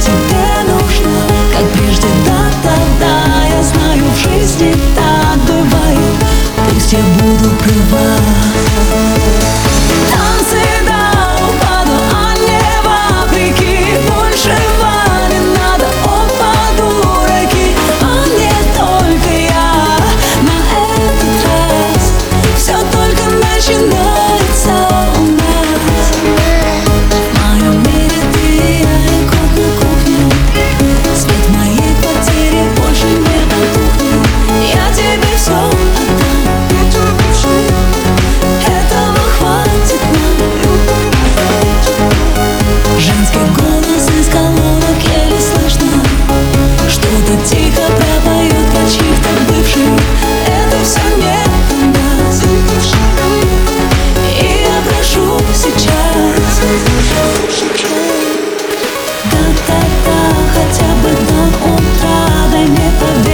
тебе нужна, как прежде, да, я знаю, в жизни так бывает. Пусть я буду права. Танцы до упаду, а не вопреки. Большего не надо, опа, дураки. А не только я. На этот раз все только начинается у нас. В моем мире ты и я, и кухня. Свет моей квартире больше не потухнет. Я тебе все отдам. Этого хватит нам. Женский голос из колонок еле слышно. Что-то тихо пропоет про чьих-то бывших. Это все не про нас. И я прошу сейчас. Да, хотя бы до утра дай мне побыть.